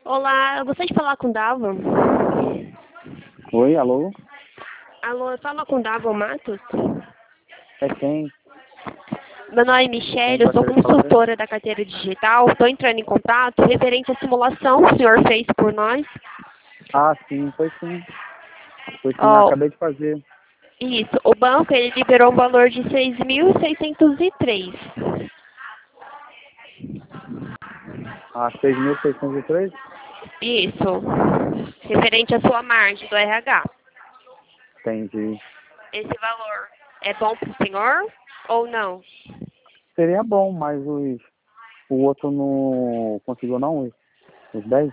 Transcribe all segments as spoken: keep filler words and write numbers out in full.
Olá, eu gostaria de falar com o Davon. Oi, alô? Alô, eu falo com o Davon Matos? É quem? Meu nome é Quem Michelle, eu sou gostaria de falar? consultora da carteira digital. Estou entrando em contato referente à simulação que o senhor fez por nós. Ah, sim, foi sim. Foi sim, Ó, acabei de fazer. isso, o banco ele liberou um valor de seis mil seiscentos e três. Ah, seis mil seiscentos e três? Isso, referente à sua margem do R H. Entendi. Esse valor é bom para o senhor ou não? Seria bom, mas os, o outro não conseguiu não, os, os dez?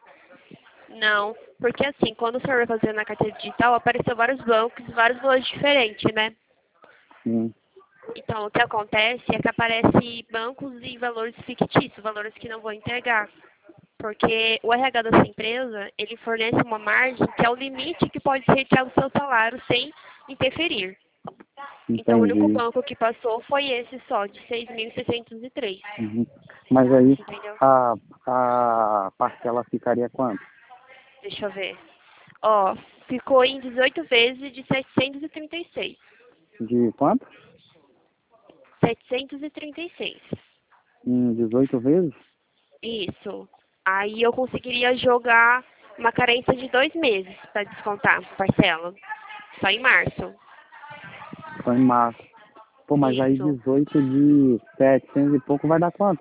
Não, porque assim, quando o senhor vai fazer na carteira digital, apareceu vários bancos, vários valores diferentes, né? Sim, Então, o que acontece é que aparece bancos e valores fictícios, valores que não vão entregar. Porque o R H da sua empresa, ele fornece uma margem que é o limite que pode ser retirado do seu salário sem interferir. Então, o único entendi. banco que passou foi esse só, de seis mil seiscentos e três. Uhum. Mas aí Entendeu? a, a parcela ficaria quanto? Deixa eu ver. Ó, ficou em dezoito vezes de setecentos e trinta e seis. De quanto? setecentos e trinta e seis. Em dezoito vezes? Isso. Aí eu conseguiria jogar uma carência de dois meses para descontar parcela. Só em março. Só em março. Pô, mas aí Isso. dezoito de setecentos e pouco vai dar quanto?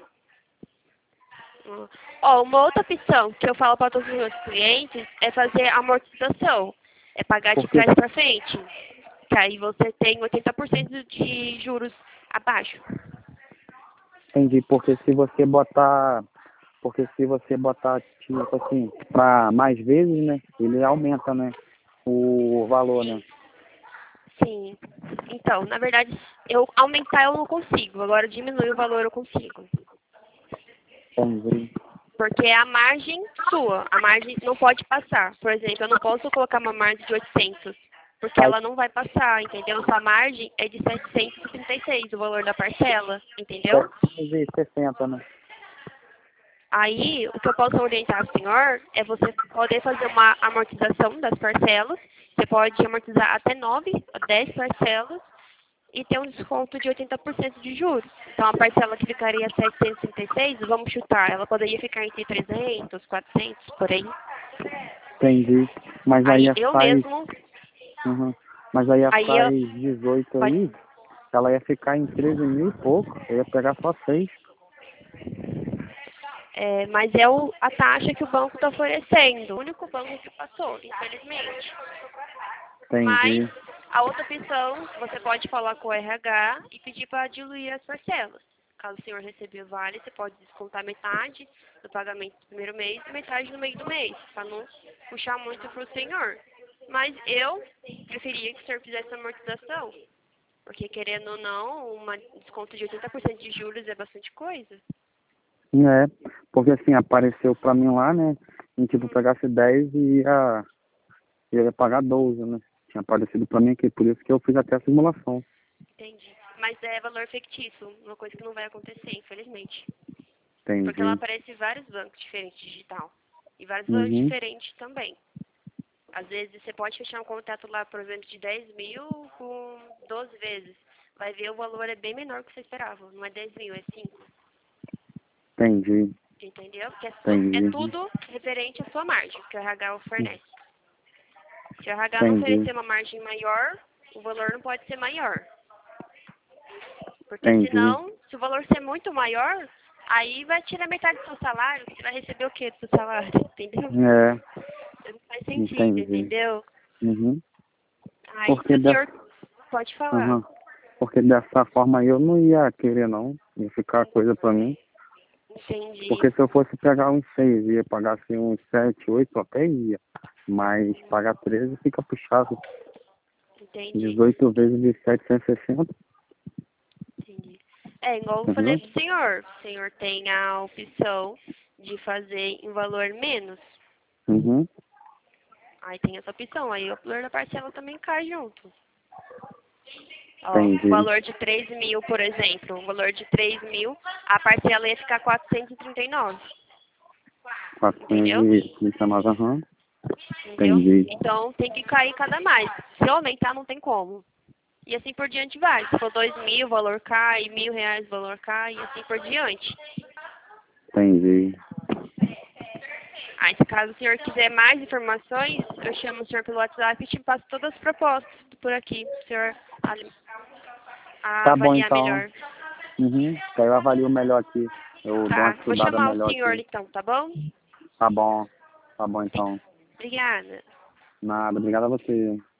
Hum. Ó, uma outra opção que eu falo para todos os meus clientes é fazer amortização. É pagar de Porque trás para frente. Que aí você tem oitenta por cento de juros abaixo. Entendi, porque se você botar, porque se você botar, tipo assim, para mais vezes, né, ele aumenta, né, o valor, né. Sim. Sim. Então, na verdade, eu aumentar eu não consigo. Agora diminuir o valor eu consigo. Entendi. Porque é a margem sua. A margem não pode passar. Por exemplo, eu não posso colocar uma margem de oitocentos, porque Aí ela não vai passar, entendeu? Sua margem é de setecentos e trinta e seis, o valor da parcela, entendeu? setecentos e sessenta, né. Aí, o que eu posso orientar o senhor é você poder fazer uma amortização das parcelas. Você pode amortizar até nove, dez parcelas e ter um desconto de oitenta por cento de juros. Então, a parcela que ficaria setecentos e trinta e seis, vamos chutar, ela poderia ficar entre trezentos, quatrocentos, por aí. Entendi. Mas aí Aí é eu faz, mesmo, uhum. Mas aí é aí eu, faz dezoito pode, aí, ela ia ficar em treze mil e pouco, eu ia pegar só seis. é, mas é o, a taxa que o banco está oferecendo. O único banco que passou, infelizmente. Mas Entendi. a outra opção, você pode falar com o R H e pedir para diluir as parcelas. Caso o senhor recebeu vale, você pode descontar metade do pagamento do primeiro mês e metade no meio do mês, para não puxar muito para o senhor. Mas eu preferia que o senhor fizesse a amortização, porque querendo ou não, um desconto de oitenta por cento de juros é bastante coisa. É, porque assim, apareceu pra mim lá, né, em tipo, pegasse dez e ia, ia pagar doze, né. Tinha aparecido pra mim aqui, por isso que eu fiz até a simulação. Entendi. Mas é valor fictício, uma coisa que não vai acontecer, infelizmente. Porque ela Entendi. aparece em vários bancos diferentes digital. E vários valores Uhum. diferentes também. Às vezes você pode fechar um contrato lá, por exemplo, de dez mil com doze vezes. Vai ver o valor é bem menor do que você esperava. Não é dez mil, é cinco. Entendi. Entendeu? Porque é, tu, é Entendi. tudo referente à sua margem que o R H fornece. Se o R H não Entendi. oferecer uma margem maior, o valor não pode ser maior. Porque Entendi. senão, se o valor ser muito maior, aí vai tirar metade do seu salário. Você vai receber o quê do seu salário? Entendeu? É, Não faz sentido, entendi. entendeu? Uhum. Aí se Porque o senhor dessa, pode falar. uhum. Porque dessa forma eu não ia querer não, ia ficar coisa pra mim. Entendi. Porque se eu fosse pegar uns seis, ia pagar assim uns sete, oito, até ia. Mas pagar treze fica puxado. Entendi. dezoito vezes de setecentos e sessenta, Entendi. É, igual eu falei entendeu? pro senhor. O senhor tem a opção de fazer em valor menos. Uhum. Aí tem essa opção. Aí o valor da parcela também cai junto. Ó, o Entendi. valor de três mil, por exemplo. O valor de três mil, a parcela ia ficar quatrocentos e trinta e nove. quatrocentos e trinta e nove, aham. Entendeu? Entendi. Então tem que cair cada mais. Se aumentar, não tem como. E assim por diante vai. Se for dois mil, o valor cai, mil reais, o valor cai, e assim por diante. Entendi. Aí, se caso o senhor quiser mais informações, eu chamo o senhor pelo WhatsApp e te passo todas as propostas por aqui, para o senhor Tá bom, avaliar então. melhor. Uhum. Que aí eu avalio melhor aqui. Eu dou uma Tá? Vou estudada chamar o melhor senhor aqui. então, tá bom? Tá bom. Tá bom, então. Obrigada. Nada. Obrigado a você.